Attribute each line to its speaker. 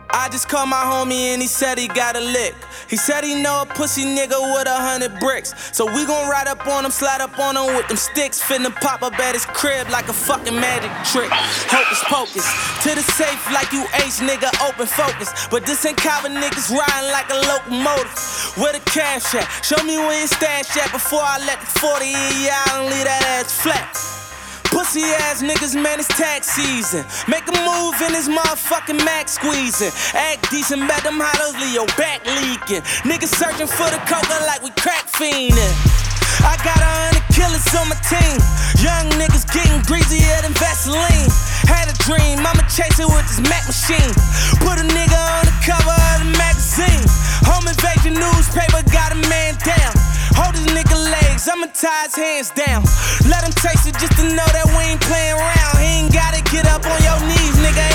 Speaker 1: I just called my homie and he said he got a lick. He said he know a pussy nigga with 100 bricks. So we gon' ride up on him, slide up on him with them sticks. Finna pop up at his crib like a fucking magic trick. Hocus pocus, to the safe like you H nigga, open focus. But this ain't Calvin niggas riding like a locomotive. Where the cash at? Show me where your stash at before I let the 40 in ya and leave that ass flat. Pussy ass niggas, man, it's tax season. Make a move in this motherfucking Mac squeezing. Act decent, bet them hollows leave your back leaking. Niggas searching for the coca like we crack fiendin'. I got 100 killers on my team. Young niggas getting greasier than Vaseline. Had a dream, I'ma chase it with this Mac machine. Put a nigga on the cover of the magazine. Home invasion newspaper got a man down. Hold his nigga legs, I'ma tie his hands down. Let him taste it just to know that we ain't playing around. He ain't gotta get up on your knees, nigga,